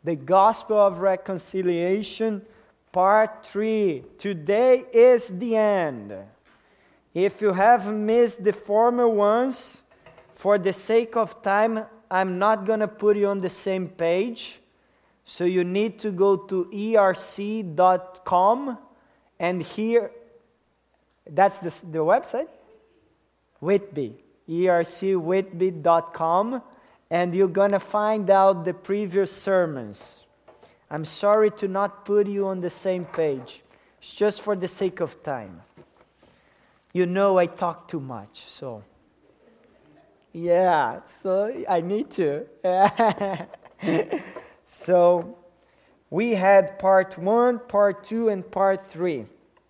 the Gospel of Reconciliation, Part 3. Today is the end. If you have missed the former ones, for the sake of time, I'm not going to put you on the same page. So you need to go to erc.com, and here, that's the website? Whitby, ercwhitby.com, and you're going to find out the previous sermons. I'm sorry to not put you on the same page. It's just for the sake of time. You know I talk too much, so... Yeah, so I need to. So, we had part 1, part 2, and part 3.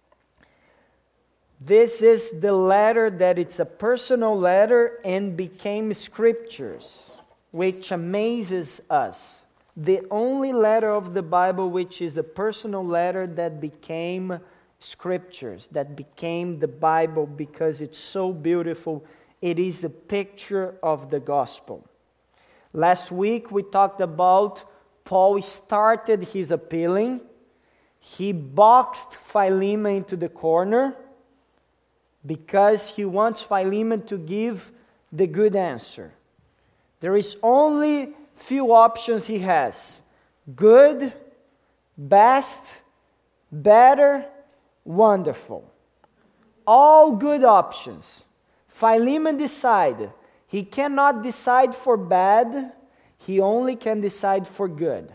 This is the letter that it's a personal letter and became scriptures, which amazes us. The only letter of the Bible which is a personal letter that became scriptures, that became the Bible because it's so beautiful. It is a picture of the gospel. Last week we talked about Paul started his appealing. He boxed Philemon into the corner because he wants Philemon to give the good answer. There is only few options he has: good, best, better, wonderful. All good options. Philemon decided. He cannot decide for bad. He only can decide for good.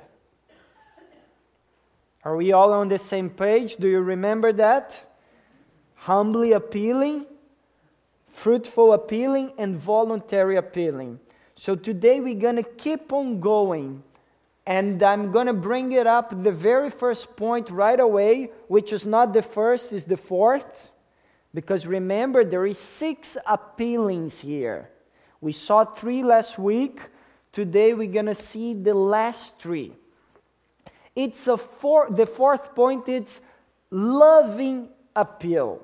Are we all on the same page? Do you remember that? Humbly appealing, fruitful appealing, and voluntary appealing. So today we're going to keep on going. And I'm going to bring it up the very first point right away, which is not the first, is the fourth. Because remember, there is 6 appealings here. We saw 3 last week. Today we're going to see the last 3. It's the fourth point, it's loving appeal.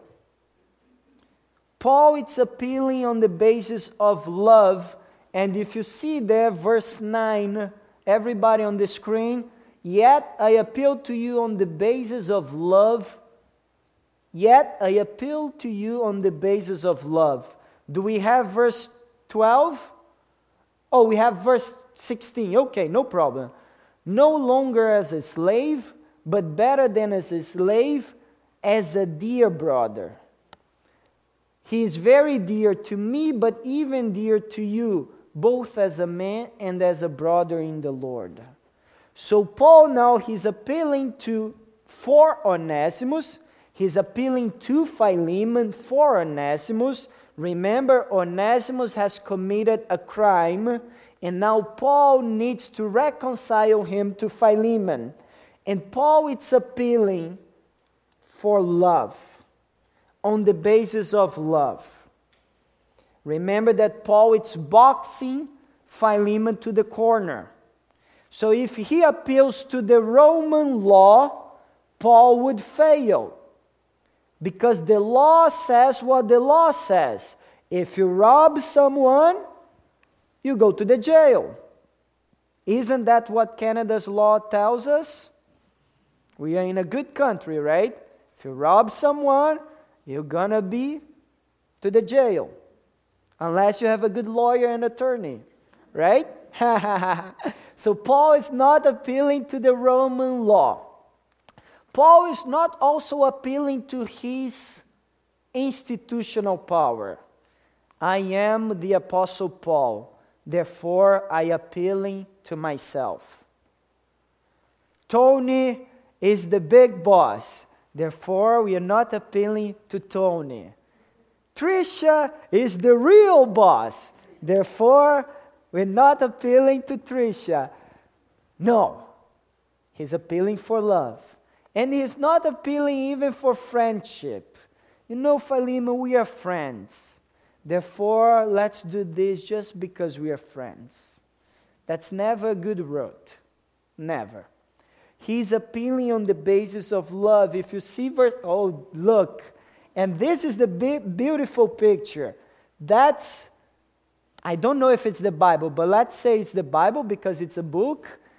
Paul is appealing on the basis of love. And if you see there, verse 9, everybody on the screen, yet I appeal to you on the basis of love. Yet I appeal to you on the basis of love. Do we have verse 12? Oh, we have verse 16. Okay, no problem. No longer as a slave, but better than as a slave, as a dear brother. He is very dear to me, but even dear to you, both as a man and as a brother in the Lord. So Paul now, he's appealing for Onesimus. He's appealing to Philemon for Onesimus. Remember, Onesimus has committed a crime, and now Paul needs to reconcile him to Philemon. And Paul is appealing for love, on the basis of love. Remember that Paul is boxing Philemon to the corner. So if he appeals to the Roman law, Paul would fail. Because the law says what the law says. If you rob someone, you go to the jail. Isn't that what Canada's law tells us? We are in a good country, right? If you rob someone, you're gonna be to the jail. Unless you have a good lawyer and attorney, right? So Paul is not appealing to the Roman law. Paul is not also appealing to his institutional power. I am the Apostle Paul, therefore I appealing to myself. Tony is the big boss, therefore we are not appealing to Tony. Tricia is the real boss, therefore we're not appealing to Tricia. No, he's appealing for love. And he's not appealing even for friendship. You know, Philemon, we are friends. Therefore, let's do this just because we are friends. That's never a good route. Never. He's appealing on the basis of love. If you see verse... Oh, look. And this is the beautiful picture. That's... I don't know if it's the Bible, but let's say it's the Bible because it's a book.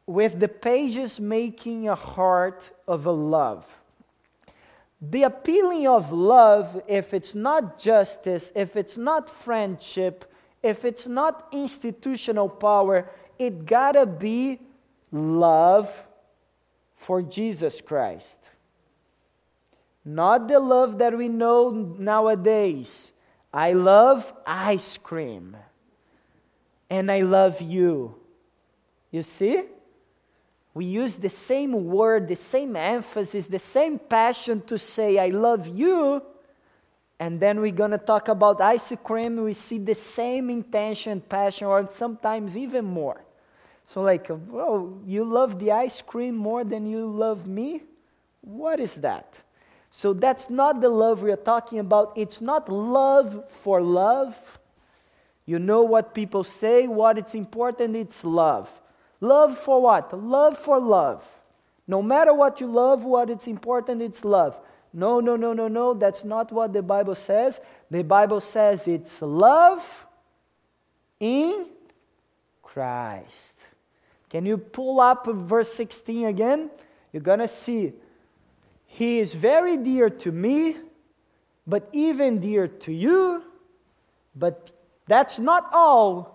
with the pages making a heart of a love. The appealing of love, if it's not justice, if it's not friendship, if it's not institutional power, it gotta be love for Jesus Christ. Not the love that we know nowadays. I love ice cream. And I love you. You see? We use the same word, the same emphasis, the same passion to say, I love you. And then we're going to talk about ice cream. We see the same intention, passion, or sometimes even more. So like, well, you love the ice cream more than you love me? What is that? So that's not the love we are talking about. It's not love for love. You know what people say, what is important, it's love. Love for what? Love for love. No matter what you love, what is important, it's love. No, that's not what the Bible says. The Bible says it's love in Christ. Can you pull up verse 16 again? You're going to see. He is very dear to me, but even dear to you. But that's not all.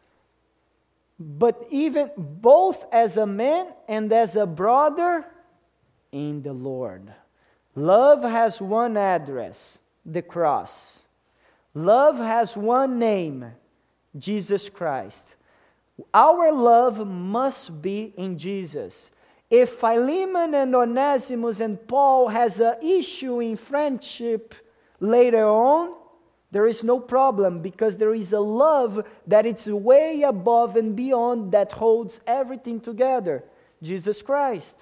But even both as a man and as a brother in the Lord. Love has one address, the cross. Love has one name, Jesus Christ. Our love must be in Jesus. If Philemon and Onesimus and Paul has an issue in friendship later on, there is no problem, because there is a love that is way above and beyond that holds everything together, Jesus Christ.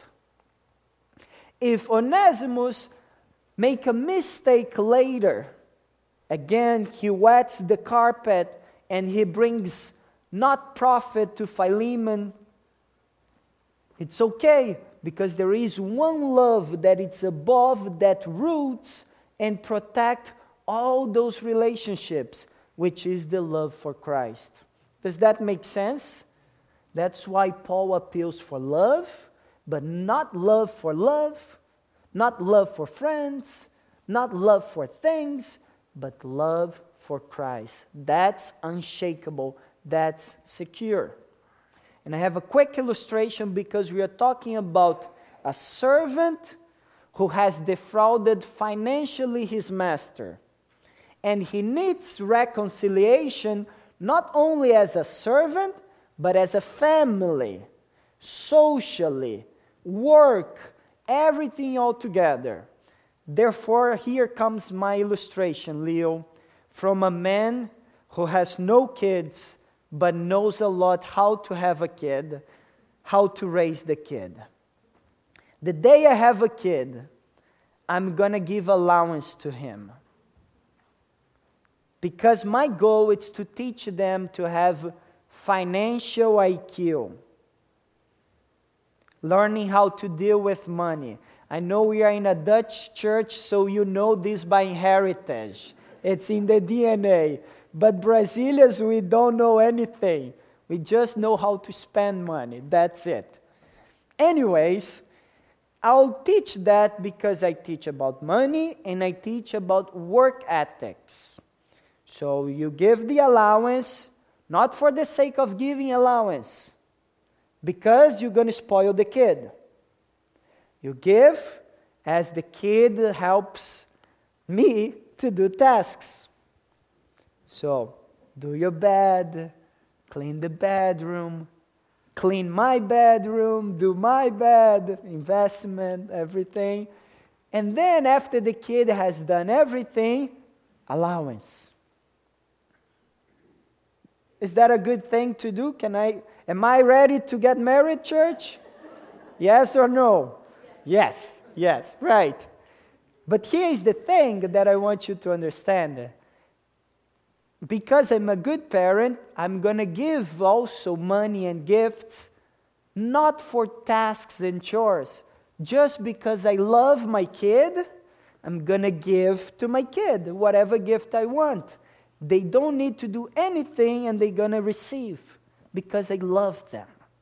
If Onesimus make a mistake later, again, he wets the carpet and he brings not profit to Philemon, it's okay, because there is one love that is above, that roots and protect all those relationships, which is the love for Christ. Does that make sense? That's why Paul appeals for love, but not love for love, not love for friends, not love for things, but love for Christ. That's unshakable, that's secure. And I have a quick illustration, because we are talking about a servant who has defrauded financially his master. And he needs reconciliation not only as a servant, but as a family, socially, work, everything all together. Therefore, here comes my illustration, Leo, from a man who has no kids, but knows a lot how to have a kid, how to raise the kid. The day I have a kid, I'm going to give allowance to him. Because my goal is to teach them to have financial IQ. Learning how to deal with money. I know we are in a Dutch church, so you know this by heritage. It's in the DNA. But Brazilians, we don't know anything. We just know how to spend money. That's it. Anyways, I'll teach that because I teach about money and I teach about work ethics. So you give the allowance, not for the sake of giving allowance, because you're going to spoil the kid. You give as the kid helps me to do tasks. So, do your bed, clean the bedroom, clean my bedroom, do my bed, investment, everything. And then after the kid has done everything, allowance. Is that a good thing to do? Am I ready to get married, church? Yes or no? Yes, right. But here is the thing that I want you to understand. Because I'm a good parent, I'm going to give also money and gifts, not for tasks and chores. Just because I love my kid, I'm going to give to my kid whatever gift I want. They don't need to do anything and they're going to receive because I love them.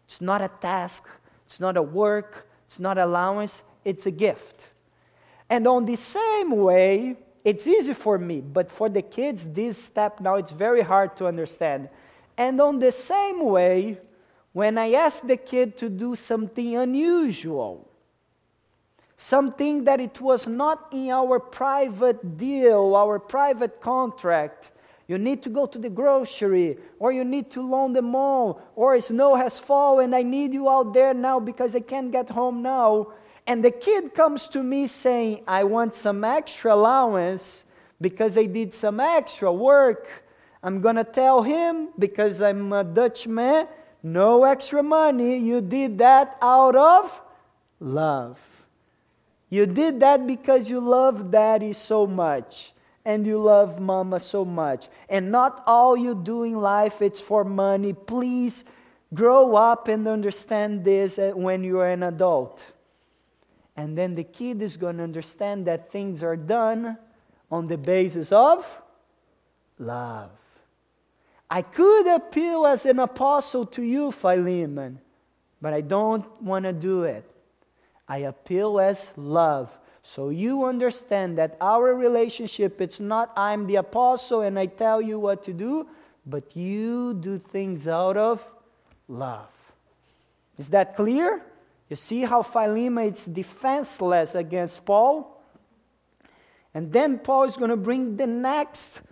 It's not a task. It's not a work. It's not allowance. It's a gift. And on the same way, it's easy for me, but for the kids, this step now, it's very hard to understand. And on the same way, when I ask the kid to do something unusual, something that it was not in our private deal, our private contract, you need to go to the grocery, or you need to loan the mall, or snow has fallen, I need you out there now because I can't get home now. And the kid comes to me saying, I want some extra allowance because I did some extra work. I'm going to tell him, because I'm a Dutchman, no extra money. You did that out of love. You did that because you love daddy so much. And you love mama so much. And not all you do in life, it's for money. Please grow up and understand this when you are an adult. And then the kid is going to understand that things are done on the basis of love. I could appeal as an apostle to you, Philemon, but I don't want to do it. I appeal as love. So you understand that our relationship, it's not I'm the apostle and I tell you what to do, but you do things out of love. Is that clear? You see how Philemon is defenseless against Paul? And then Paul is going to bring the next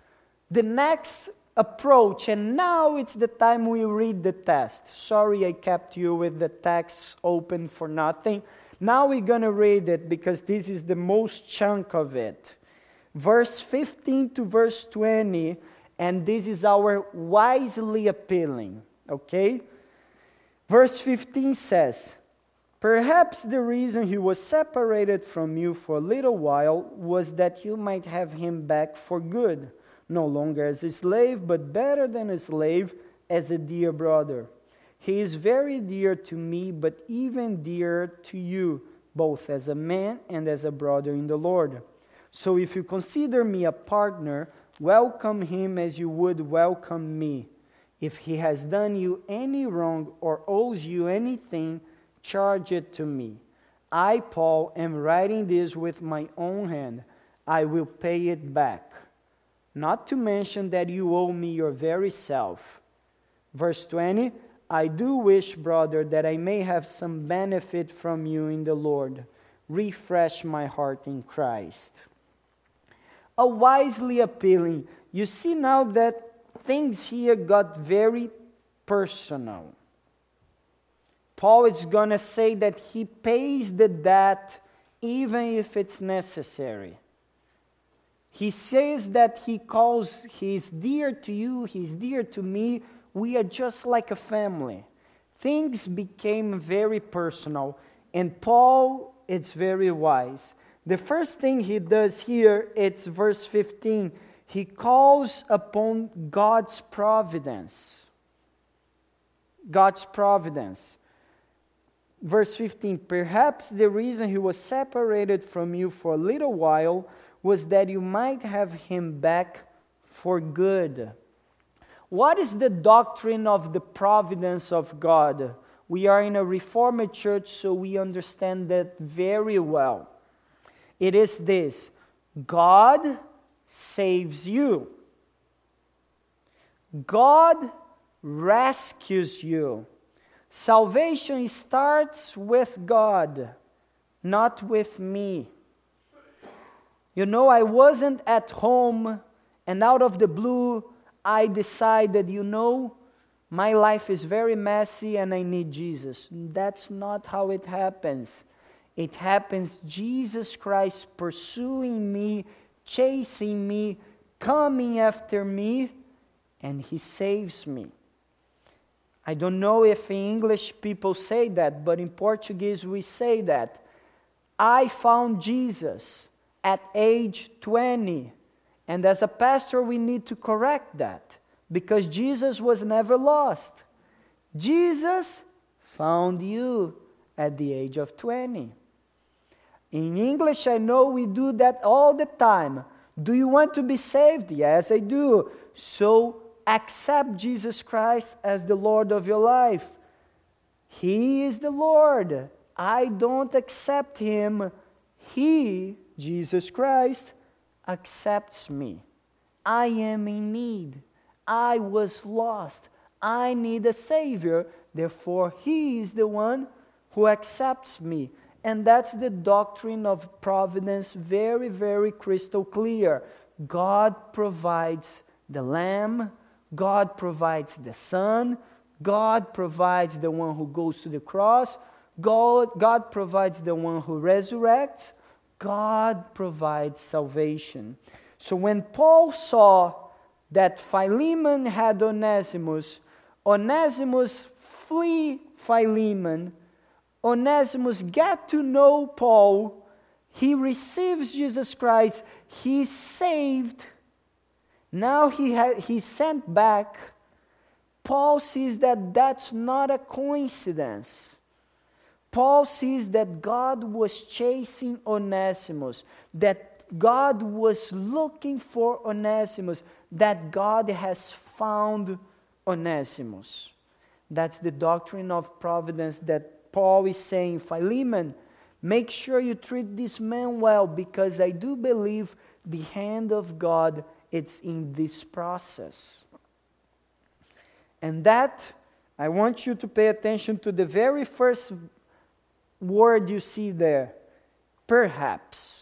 approach. And now it's the time we read the text. Sorry I kept you with the text open for nothing. Now we're going to read it because this is the most chunk of it. Verse 15 to verse 20, and this is our wisely appealing. Okay? Verse 15 says, perhaps the reason he was separated from you for a little while was that you might have him back for good, no longer as a slave, but better than a slave, as a dear brother. He is very dear to me, but even dearer to you, both as a man and as a brother in the Lord. So if you consider me a partner, welcome him as you would welcome me. If he has done you any wrong or owes you anything, charge it to me. I, Paul, am writing this with my own hand. I will pay it back. Not to mention that you owe me your very self. Verse 20, I do wish, brother, that I may have some benefit from you in the Lord. Refresh my heart in Christ. A wisely appealing. You see now that things here got very personal. Paul is going to say that he pays the debt even if it's necessary. He says that he's dear to you, he's dear to me. We are just like a family. Things became very personal. And Paul, it's very wise. The first thing he does here, it's verse 15. He calls upon God's providence. God's providence. Verse 15, perhaps the reason he was separated from you for a little while was that you might have him back for good. What is the doctrine of the providence of God? We are in a Reformed church, so we understand that very well. It is this: God saves you. God rescues you. Salvation starts with God, not with me. You know, I wasn't at home and out of the blue I decided, my life is very messy and I need Jesus. That's not how it happens. It happens Jesus Christ pursuing me, chasing me, coming after me, and he saves me. I don't know if in English people say that, but in Portuguese we say that. I found Jesus at age 20. And as a pastor, we need to correct that, because Jesus was never lost. Jesus found you at the age of 20. In English, I know we do that all the time. Do you want to be saved? Yes, I do. So accept Jesus Christ as the Lord of your life. He is the Lord. I don't accept him. He, Jesus Christ, accepts me. I am in need. I was lost. I need a Savior. Therefore, he is the one who accepts me. And that's the doctrine of providence, very, very crystal clear. God provides the Lamb. God provides the Son. God provides the one who goes to the cross. God provides the one who resurrects. God provides salvation. So when Paul saw that Philemon had Onesimus, Onesimus flee Philemon, Onesimus get to know Paul, he receives Jesus Christ, he's saved, now he's sent back. Paul sees that that's not a coincidence. Paul sees that God was chasing Onesimus, that God was looking for Onesimus, that God has found Onesimus. That's the doctrine of providence that Paul is saying, Philemon, make sure you treat this man well, because I do believe the hand of God is in this process. And that, I want you to pay attention to the very first word you see there, perhaps.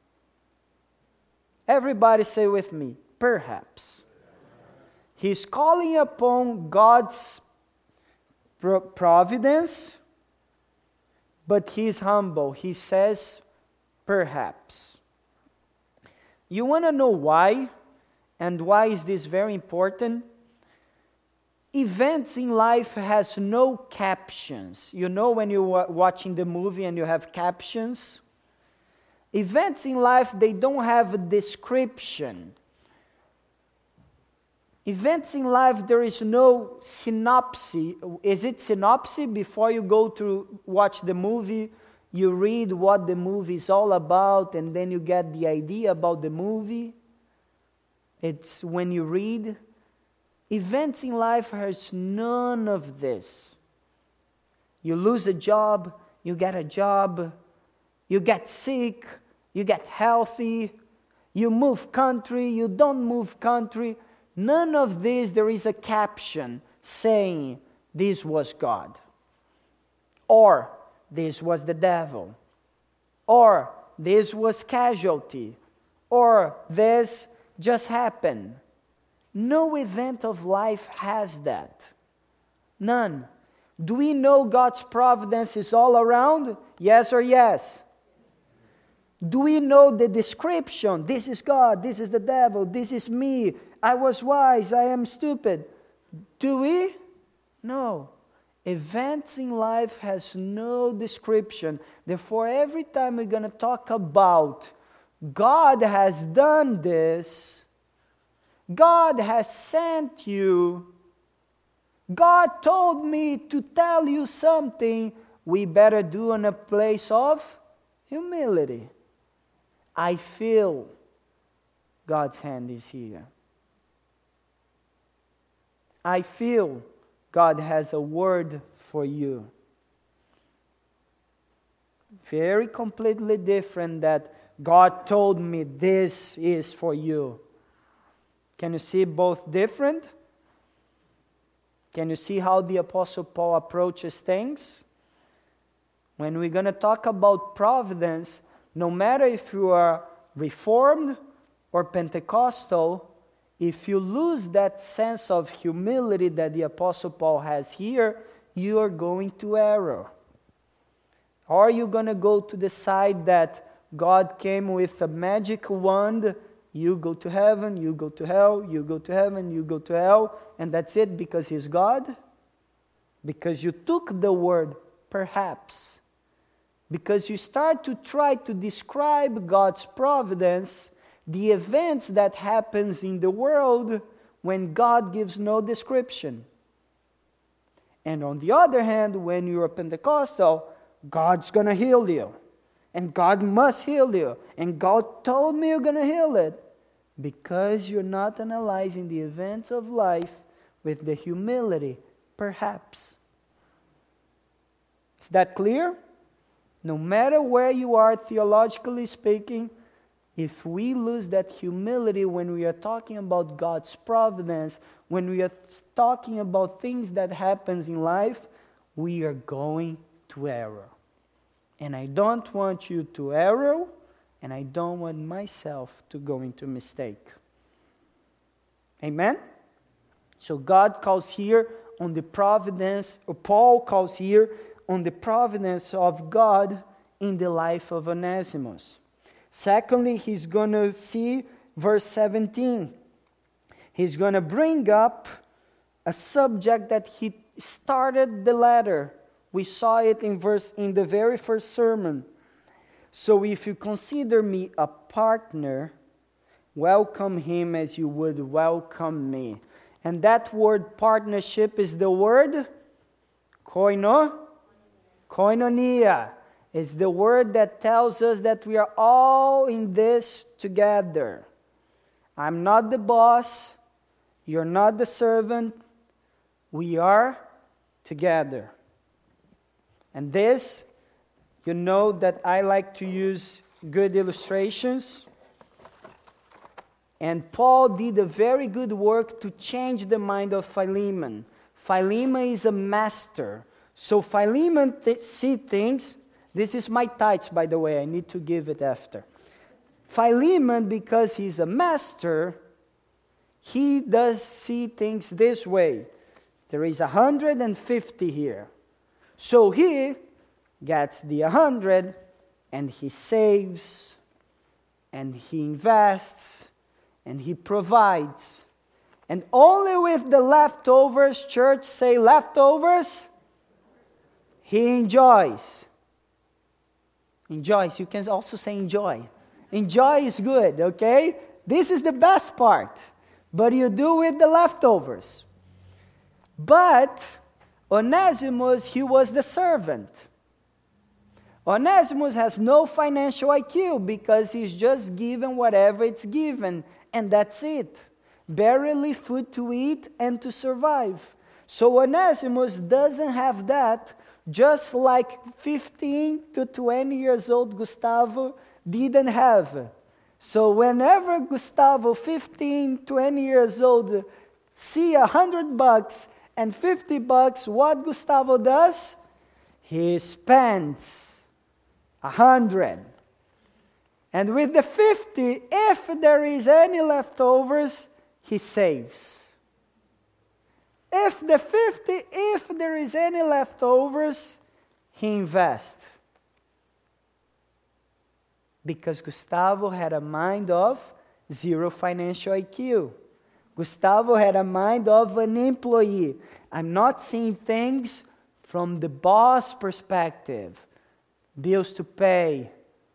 Everybody say with me, perhaps. He's calling upon God's providence, but he's humble. He says, perhaps. You want to know why? And why is this very important? Events in life has no captions. You know when you're watching the movie and you have captions? Events in life, they don't have a description. Events in life, there is no synopsis. Is it synopsis? Before you go to watch the movie, you read what the movie is all about, and then you get the idea about the movie. It's when you read. Events in life has none of this. You lose a job, you get a job, you get sick, you get healthy, you move country, you don't move country. None of this, there is a caption saying, this was God. Or, this was the devil. Or, this was casualty. Or, this just happened. No event of life has that. None. Do we know God's providence is all around? Yes or yes? Do we know the description? This is God, this is the devil, this is me. I was wise, I am stupid. Do we? No. Events in life has no description. Therefore, every time we're going to talk about God has done this, God has sent you, God told me to tell you something, we better do in a place of humility. I feel God's hand is here. I feel God has a word for you. Very completely different that God told me this is for you. Can you see both different? Can you see how the Apostle Paul approaches things? When we're going to talk about providence, no matter if you are Reformed or Pentecostal, if you lose that sense of humility that the Apostle Paul has here, you are going to error. Or you're going to go to the side that God came with a magic wand. You go to heaven, you go to hell, you go to heaven, you go to hell, and that's it because He's God? Because you took the word perhaps. Because you start to try to describe God's providence, the events that happens in the world when God gives no description. And on the other hand, when you're a Pentecostal, God's going to heal you. And God must heal you. And God told me you're going to heal it. Because you're not analyzing the events of life with the humility, perhaps. Is that clear? No matter where you are theologically speaking, if we lose that humility when we are talking about God's providence, when we are talking about things that happens in life, we are going to error. And I don't want you to error, and I don't want myself to go into mistake. Amen? So God calls here on the providence, or Paul calls here on the providence of God in the life of Onesimus. Secondly, he's going to see verse 17. He's going to bring up a subject that he started the letter. We saw it in the very first sermon. So if you consider me a partner, welcome him as you would welcome me. And that word partnership is the word koinonia. It's the word that tells us that we are all in this together. I'm not the boss. You're not the servant. We are together. And this, you know that I like to use good illustrations. And Paul did a very good work to change the mind of Philemon. Philemon is a master. So Philemon see things. This is my tithes, by the way. I need to give it after. Philemon, because he's a master, he does see things this way. There is 150 here. So he gets the 100, and he saves, and he invests, and he provides. And only with the leftovers, church say leftovers, he enjoys. Enjoys. You can also say enjoy. Enjoy is good, okay? This is the best part. But you do with the leftovers. But Onesimus, he was the servant. Onesimus has no financial IQ because he's just given whatever it's given. And that's it. Barely food to eat and to survive. So Onesimus doesn't have that, just like 15 to 20 years old Gustavo didn't have. So whenever Gustavo, 15, 20 years old, see $100 and $50, what Gustavo does? He spends 100. And with the 50, if there is any leftovers, he saves. If there is any leftovers, he invests. Because Gustavo had a mind of zero financial IQ. Gustavo had a mind of an employee. I'm not seeing things from the boss perspective. Bills to pay.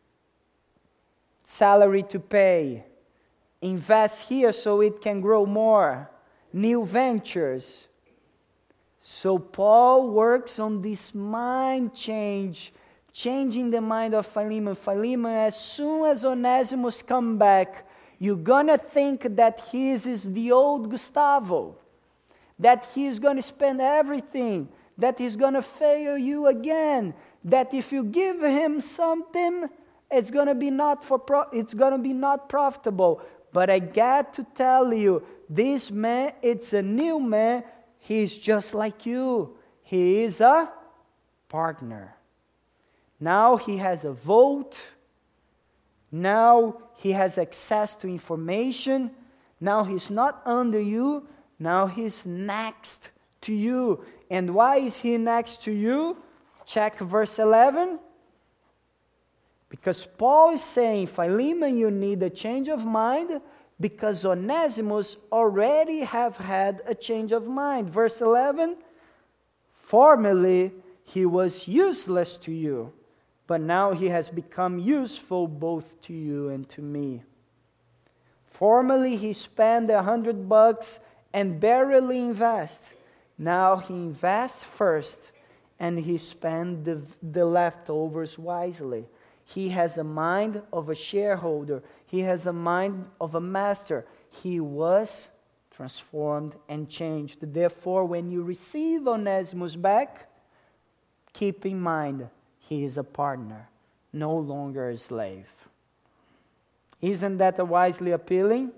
Salary to pay. Invest here so it can grow more. New ventures. So Paul works on this mind change, changing the mind of Philemon. Philemon, as soon as Onesimus come back, you're going to think that he is the old Gustavo, that he's going to spend everything, that he's going to fail you again, that if you give him something, it's going to be not profitable. But I got to tell you, this man, it's a new man. He's just like you. He is a partner. Now he has a vote. Now he has access to information. Now he's not under you. Now he's next to you. And why is he next to you? Check verse 11. Because Paul is saying, Philemon, you need a change of mind, because Onesimus already have had a change of mind. Verse 11, formerly he was useless to you, but now he has become useful both to you and to me. Formerly he spent $100 and barely invest. Now he invests first and he spends the leftovers wisely. He has a mind of a shareholder. He has a mind of a master. He was transformed and changed. Therefore, when you receive Onesimus back, keep in mind, he is a partner, no longer a slave. Isn't that wisely appealing?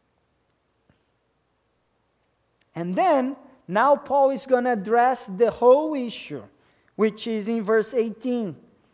And then, now Paul is going to address the whole issue, which is in verse 18.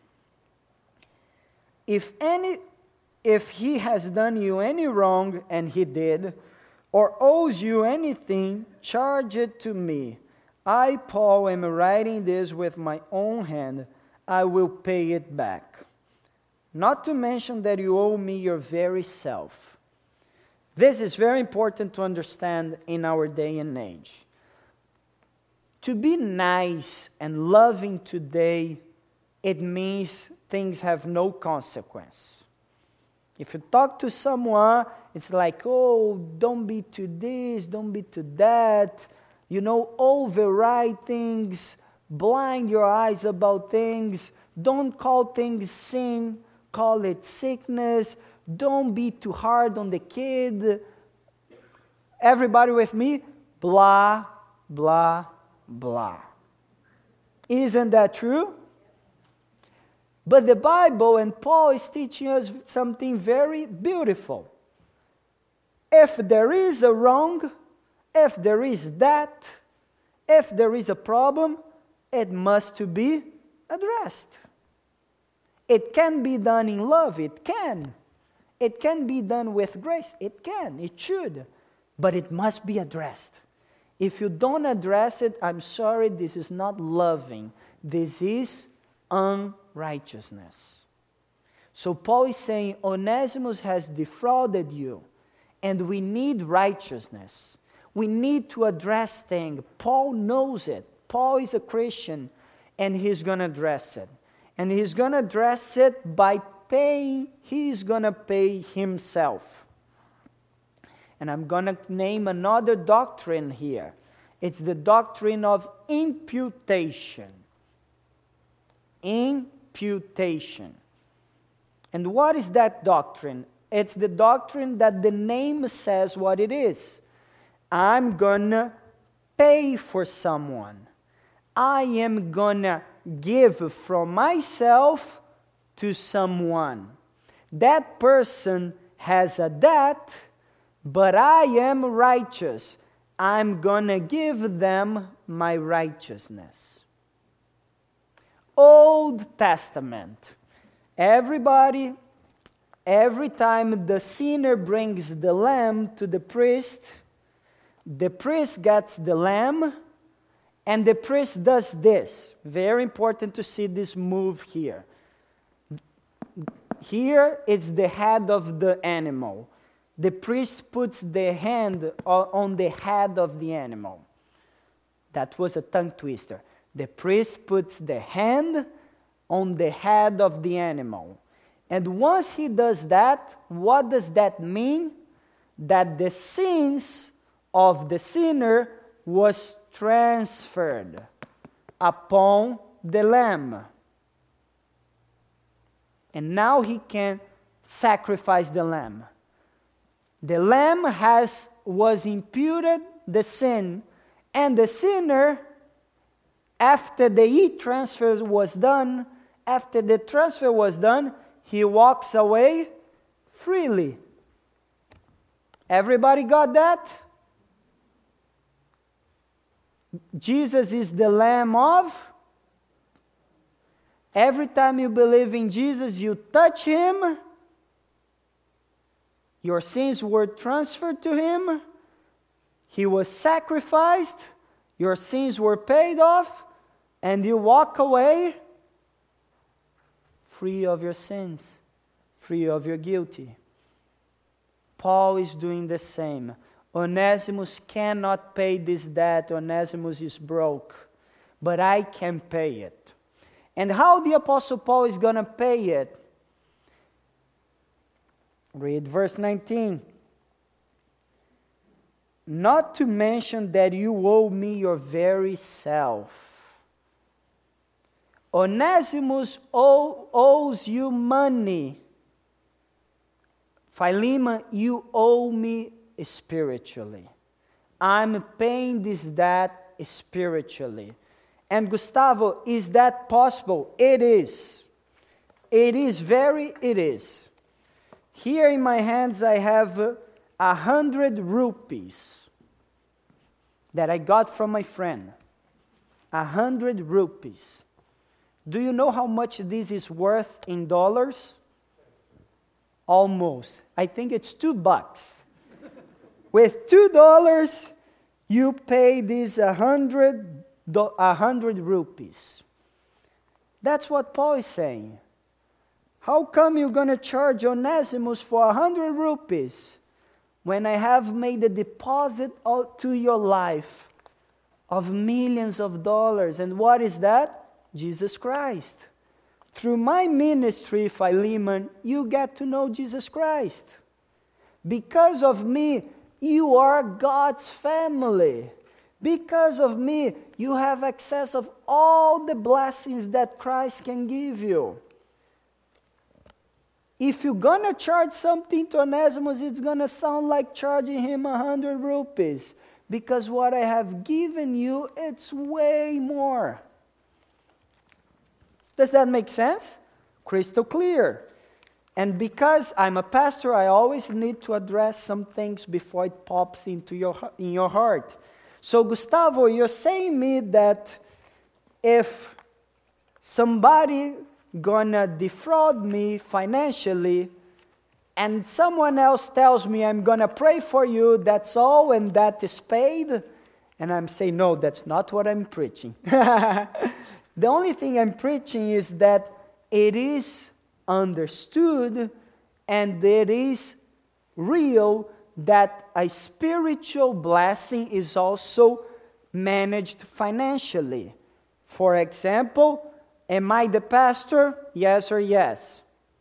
If he has done you any wrong, and he did, or owes you anything, charge it to me. I, Paul, am writing this with my own hand. I will pay it back. Not to mention that you owe me your very self. This is very important to understand in our day and age. To be nice and loving today, it means things have no consequence. If you talk to someone, it's like, oh, don't be to this, don't be to that. You know, override things, blind your eyes about things. Don't call things sin, call it sickness. Don't be too hard on the kid. Everybody with me? Blah, blah, blah. Isn't that true? But the Bible and Paul is teaching us something very beautiful. If there is a wrong, if there is that, if there is a problem, it must to be addressed. It can be done in love, it can. It can be done with grace, it can, it should. But it must be addressed. If you don't address it, I'm sorry, this is not loving. This is unrighteousness. So Paul is saying, Onesimus has defrauded you, and we need righteousness. We need to address things. Paul knows it. Paul is a Christian, and he's going to address it. And he's going to address it by paying. He's going to pay himself. And I'm going to name another doctrine here. It's the doctrine of imputation. Imputation. And what is that doctrine? It's the doctrine that the name says what it is. I'm gonna pay for someone. I am gonna give from myself to someone. That person has a debt, but I am righteous. I'm gonna give them my righteousness. Old Testament. Everybody, every time the sinner brings the lamb to the priest gets the lamb, and the priest does this. Very important to see this move here. Here it's the head of the animal. The priest puts the hand on the head of the animal. That was a tongue twister. The priest puts the hand on the head of the animal. And once he does that, what does that mean? That the sins of the sinner was transferred upon the lamb. And now he can sacrifice the lamb. The lamb was imputed the sin, and the sinner, after the e-transfer was done, after the transfer was done, he walks away freely. Everybody got that? Jesus is the Lamb of. Every time you believe in Jesus, you touch Him. Your sins were transferred to Him. He was sacrificed. Your sins were paid off. And you walk away free of your sins, free of your guilty. Paul is doing the same. Onesimus cannot pay this debt. Onesimus is broke. But I can pay it. And how the Apostle Paul is going to pay it? Read verse 19. Not to mention that you owe me your very self. Onesimus owes you money. Philemon, you owe me spiritually. I'm paying this debt spiritually. And Gustavo, is that possible? It is. It is. Here in my hands I have 100 rupees that I got from my friend. 100 rupees. Do you know how much this is worth in dollars? Almost. I think it's $2. With $2, you pay these 100 rupees. That's what Paul is saying. How come you're going to charge Onesimus for 100 rupees when I have made a deposit to your life of millions of dollars? And what is that? Jesus Christ. Through my ministry, Philemon, you get to know Jesus Christ. Because of me, you are God's family. Because of me, you have access of all the blessings that Christ can give you. If you're going to charge something to Onesimus, it's going to sound like charging him 100 rupees. Because what I have given you, it's way more. Does that make sense? Crystal clear. And because I'm a pastor, I always need to address some things before it pops in your heart. So Gustavo, you're saying me that if somebody gonna defraud me financially and someone else tells me I'm gonna pray for you, that's all and that is paid, and I'm saying, no, that's not what I'm preaching. The only thing I'm preaching is that it is understood and it is real that a spiritual blessing is also managed financially. For example, am I the pastor? Yes or yes?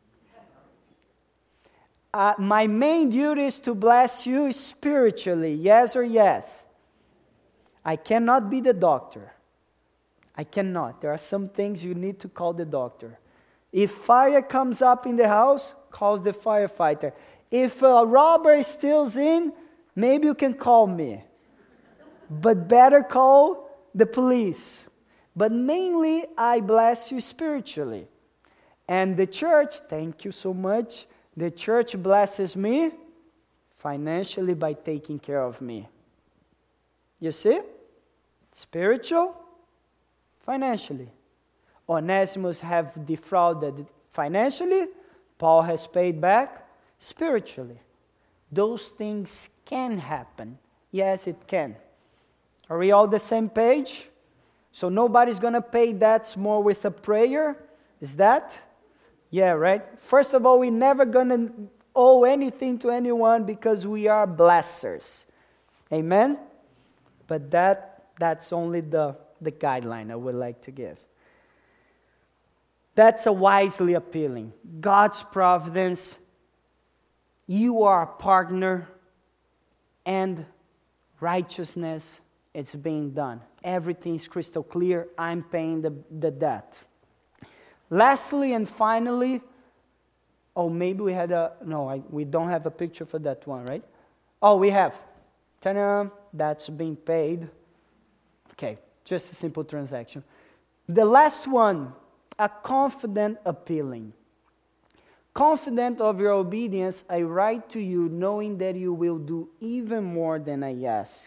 My main duty is to bless you spiritually. Yes or yes? I cannot be the doctor. I cannot. There are some things you need to call the doctor. If fire comes up in the house, call the firefighter. If a robber steals in, maybe you can call me. But better call the police. But mainly, I bless you spiritually. And the church, thank you so much, the church blesses me financially by taking care of me. You see? Spiritual, financially. Onesimus have defrauded financially. Paul has paid back spiritually. Those things can happen. Yes, it can. Are we all the same page? So nobody's going to pay debts more with a prayer? Is that? Yeah, right? First of all, we're never going to owe anything to anyone because we are blessers. Amen? But that's only the guideline I would like to give. That's a wisely appealing. God's providence, you are a partner, and righteousness, it's being done. Everything is crystal clear. I'm paying the debt. Lastly and finally, maybe we had we don't have a picture for that one, right? Oh, we have. Ta-da, that's being paid. Okay, just a simple transaction. The last one, a confident appealing. Confident of your obedience, I write to you knowing that you will do even more than I ask.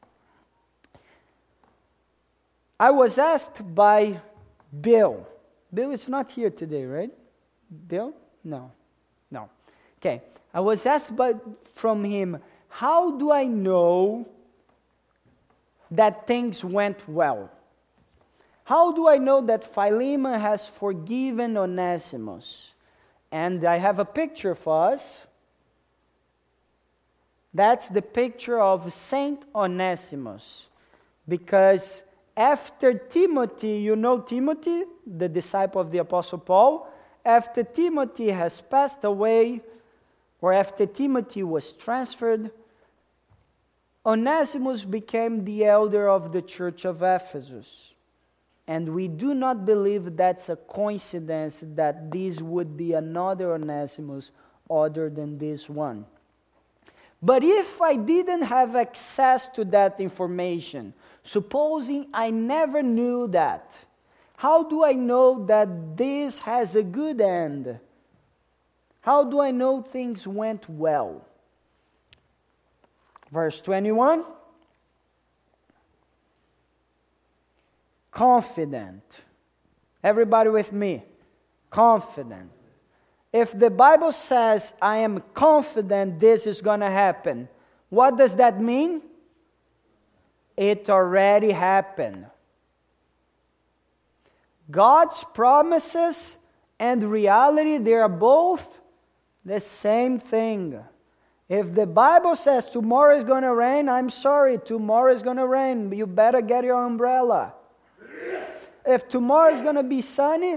I was asked by Bill. Bill is not here today, right? Bill? No. Okay. I was asked from him, how do I know that things went well? How do I know that Philemon has forgiven Onesimus? And I have a picture for us. That's the picture of Saint Onesimus. Because after Timothy, you know Timothy, the disciple of the Apostle Paul, after Timothy has passed away, or after Timothy was transferred, Onesimus became the elder of the church of Ephesus. And we do not believe that's a coincidence that this would be another Onesimus other than this one. But if I didn't have access to that information, supposing I never knew that, how do I know that this has a good end? How do I know things went well? Verse 21. Confident. Everybody with me? Confident. If the Bible says, I am confident this is going to happen, what does that mean? It already happened. God's promises and reality, they are both the same thing. If the Bible says tomorrow is going to rain, I'm sorry, tomorrow is going to rain. You better get your umbrella. If tomorrow is going to be sunny,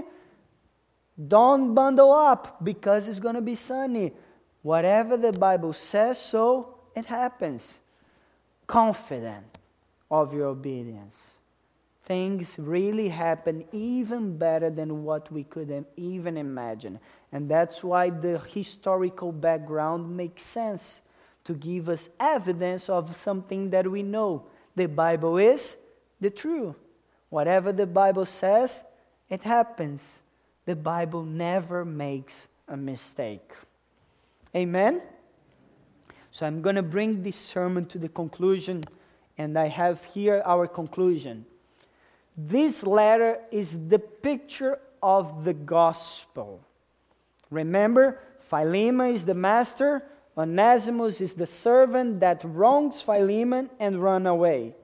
don't bundle up because it's going to be sunny. Whatever the Bible says, so it happens. Confident of your obedience. Things really happen even better than what we could even imagine. And that's why the historical background makes sense to give us evidence of something that we know. The Bible is the truth. Whatever the Bible says, it happens. The Bible never makes a mistake. Amen? So I'm going to bring this sermon to the conclusion, and I have here our conclusion. This letter is the picture of the gospel. Remember, Philemon is the master, Onesimus is the servant that wrongs Philemon and run away.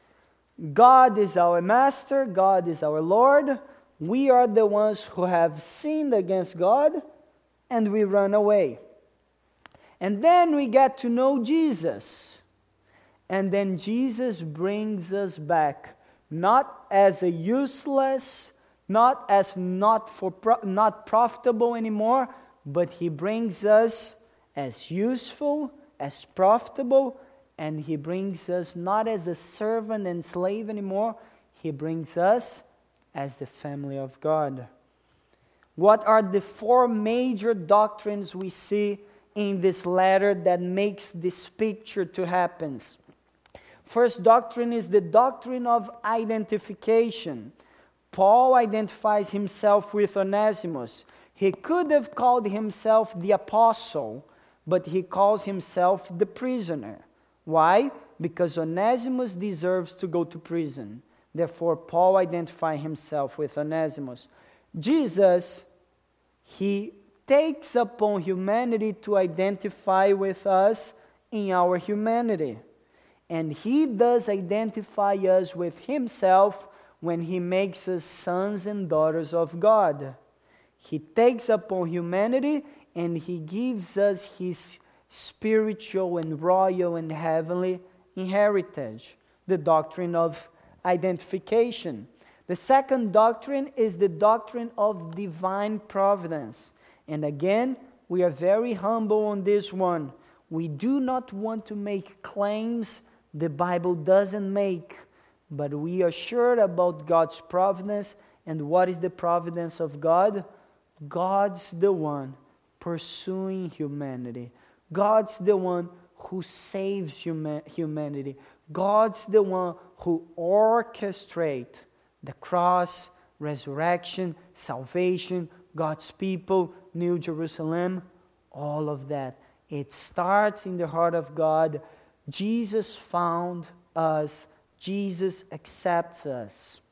God is our master, God is our Lord. We are the ones who have sinned against God, and we run away. And then we get to know Jesus. And then Jesus brings us back, not as a useless, not as not profitable anymore, but He brings us as useful, as profitable, and He brings us not as a servant and slave anymore. He brings us as the family of God. What are the four major doctrines we see in this letter that makes this picture to happen? First doctrine is the doctrine of identification. Paul identifies himself with Onesimus. He could have called himself the apostle, but he calls himself the prisoner. Why? Because Onesimus deserves to go to prison. Therefore, Paul identifies himself with Onesimus. Jesus, He takes upon humanity to identify with us in our humanity. And He does identify us with Himself when He makes us sons and daughters of God. He takes upon humanity and He gives us His spiritual and royal and heavenly inheritance, the doctrine of identification. The second doctrine is the doctrine of divine providence. And again, we are very humble on this one. We do not want to make claims the Bible doesn't make, but we are sure about God's providence. And what is the providence of God? God's the one pursuing humanity. God's the one who saves humanity. God's the one who orchestrates the cross, resurrection, salvation, God's people, New Jerusalem, all of that. It starts in the heart of God. Jesus found us. Jesus accepts us.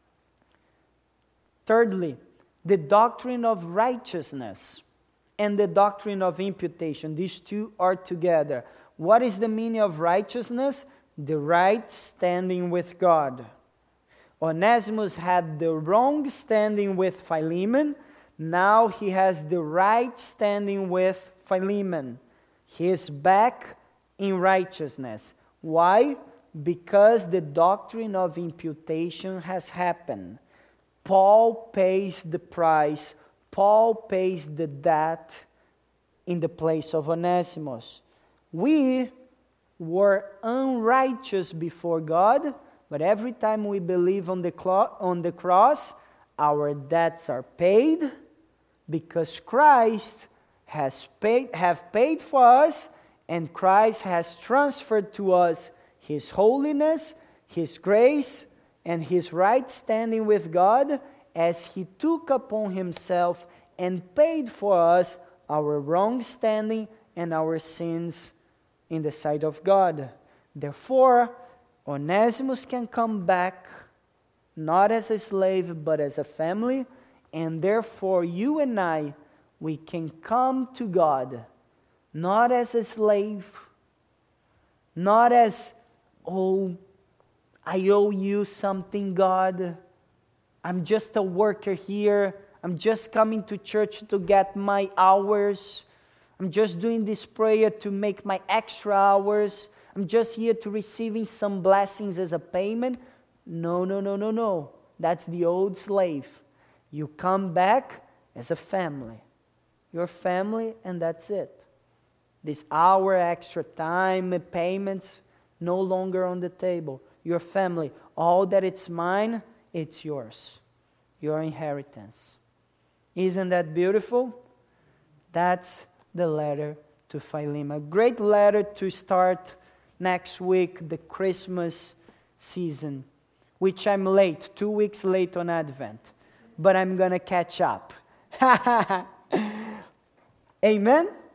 Thirdly, the doctrine of righteousness and the doctrine of imputation. These two are together. What is the meaning of righteousness? The right standing with God. Onesimus had the wrong standing with Philemon. Now he has the right standing with Philemon. He is back in righteousness. Why? Because the doctrine of imputation has happened. Paul pays the price. Paul pays the debt in the place of Onesimus. We were unrighteous before God, but every time we believe on the cross, our debts are paid because Christ have paid for us, And Christ has transferred to us His holiness, His grace, and His right standing with God as He took upon Himself and paid for us our wrong standing and our sins in the sight of God. Therefore, Onesimus can come back not as a slave but as a family, and therefore you and I, we can come to God not as a slave, not as, oh, I owe you something, God. I'm just a worker here. I'm just coming to church to get my hours. I'm just doing this prayer to make my extra hours. I'm just here to receiving some blessings as a payment. No. That's the old slave. You come back as a family. Your family, and that's it. This hour, extra time, payments, no longer on the table. Your family, all that it's mine, it's yours. Your inheritance. Isn't that beautiful? That's the letter to Philemon. A great letter to start next week, the Christmas season, which I'm late, 2 weeks late on Advent, but I'm going to catch up. Amen?